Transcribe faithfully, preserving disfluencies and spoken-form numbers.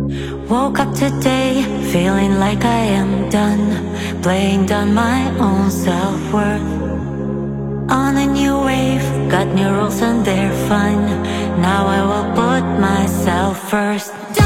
Woke up today, feeling like I am done, playing down my own self-worth. On a new wave, got new rules and they're fun. Now I will put myself first.